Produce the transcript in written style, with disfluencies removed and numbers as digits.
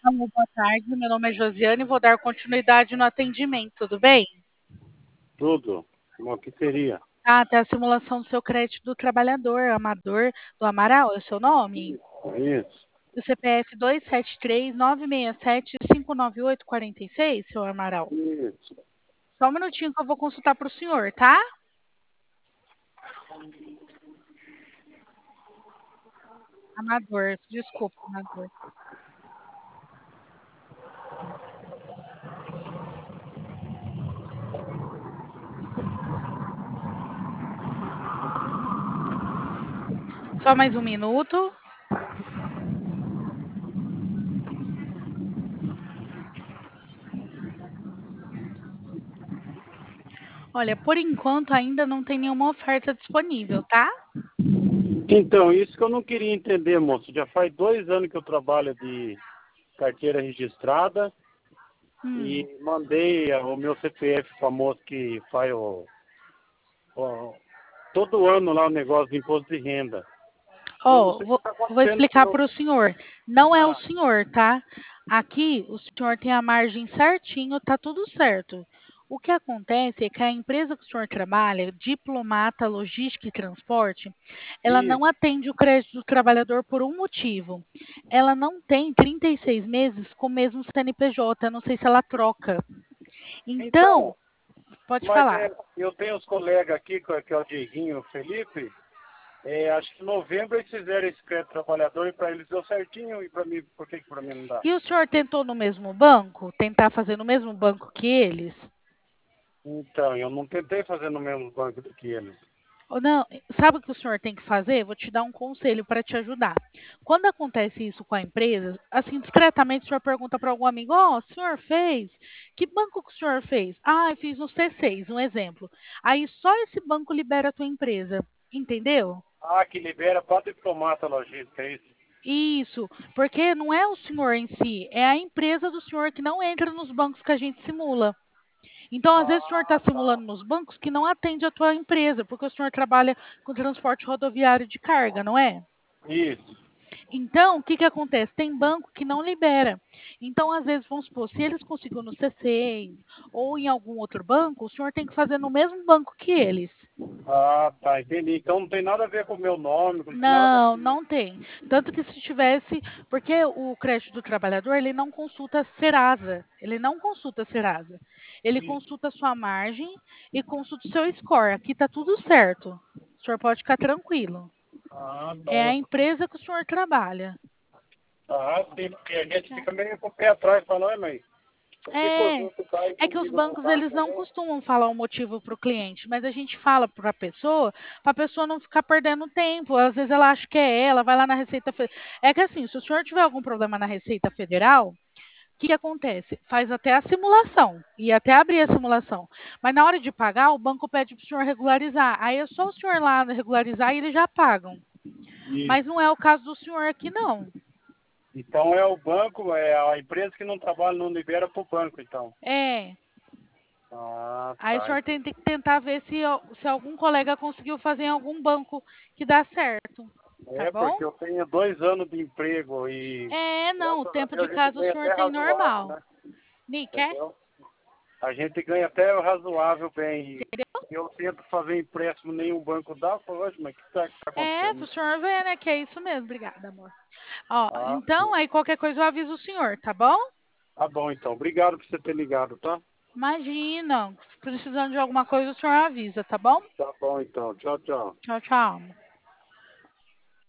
Alô, boa tarde. Meu nome é Josiane e vou dar continuidade no atendimento, tudo bem? Tudo. O que seria? Até a simulação do seu crédito do trabalhador, Amador do Amaral, é o seu nome? Isso. O CPF 273-967-598-46, seu Amaral. Isso. Só um minutinho que eu vou consultar para o senhor, tá? Amador, desculpa, Amador. Só mais um minuto. Olha, por enquanto ainda não tem nenhuma oferta disponível, tá? Então, isso que eu não queria entender, moço. Já faz 2 anos que eu trabalho de carteira registrada Hum. e mandei o meu CPF para a moça que faz todo ano lá o negócio de imposto de renda. Eu não Ó, sei o que está vou acontecendo com o explicar meu. para o senhor. Não é o Ah, senhor, tá? Aqui o senhor tem a margem certinho, tá tudo certo. O que acontece é que a empresa que o senhor trabalha, Diplomata Logística e Transporte, ela não isso. atende o crédito do trabalhador por um motivo. Ela não tem 36 meses com o mesmo CNPJ, eu não sei se ela troca. Então, Então, pode mas falar. eu tenho os colegas aqui, que é o Dieguinho e o Felipe. Acho que em novembro eles fizeram esse crédito trabalhador e para eles deu certinho e para mim, por que para mim não dá? E o senhor tentou no mesmo banco? Tentar fazer no mesmo banco que eles? Então, eu não tentei fazer no mesmo banco do que eles. Ou não, sabe o que o senhor tem que fazer? Vou te dar um conselho para te ajudar. Quando acontece isso com a empresa, assim, discretamente o senhor pergunta para algum amigo: Ó, o senhor fez? Que banco que o senhor fez? Ah, eu fiz no C6, um exemplo. Aí só esse banco libera a tua empresa, entendeu? Ah, que libera para diplomata logística, é isso? Isso, porque não é o senhor em si, é a empresa do senhor que não entra nos bancos que a gente simula. Então, às vezes, o senhor está Ah, tá. simulando nos bancos que não atende a tua empresa, porque o senhor trabalha com transporte rodoviário de carga, não é? Isso. Então, o que que acontece? Tem banco que não libera. Então, às vezes, vamos supor, se eles conseguiram no C6 ou em algum outro banco, o senhor tem que fazer no mesmo banco que eles. Ah, tá, entendi. Então não tem nada a ver com o meu nome, não tem nada a ver Não, com. não tem. Tanto que se tivesse, porque o crédito do trabalhador, ele não consulta Serasa, ele não consulta Serasa. Ele Isso. consulta a sua margem e consulta o seu score. Aqui está tudo certo. O senhor pode ficar tranquilo. Ah, tá. É a empresa que o senhor trabalha. Ah, sim, porque a gente fica meio com o pé atrás, falando, mãe, por que os É, outros caem é que os comigo no bancos banco eles não também? costumam falar o motivo para o cliente, mas a gente fala para a pessoa não ficar perdendo tempo. Às vezes ela acha que é ela, vai lá na Receita Federal. É que assim, se o senhor tiver algum problema na Receita Federal, o que que acontece? Faz até a simulação e até abrir a simulação. Mas na hora de pagar, o banco pede para o senhor regularizar. Aí é só o senhor lá regularizar e eles já pagam. Mas Isso. não é o caso do senhor aqui, não. Então é o banco, é a empresa que não trabalha, não libera para o banco, então. É. Ah, Aí o tá. senhor tem que tentar ver se algum colega conseguiu fazer em algum banco que dá certo, tá É, bom? porque eu tenho 2 anos de emprego e É, não, o graças a tempo Deus de a gente casa o ganha senhor até tem razoável, normal. né? Nick, Entendeu? A gente ganha até razoável bem. entendeu? E eu tento fazer empréstimo, nenhum banco dá. Eu falo, "Oxe, mas o que está É, acontecendo?" pro senhor ver, né, que é isso mesmo. Obrigada, amor. Ó, Ah, então, sim. aí qualquer coisa eu aviso o senhor, tá bom? Tá bom, então. Obrigado por você ter ligado, tá? Imagina, precisando de alguma coisa o senhor avisa, tá bom? Tá bom, então. Tchau, tchau. Tchau, tchau.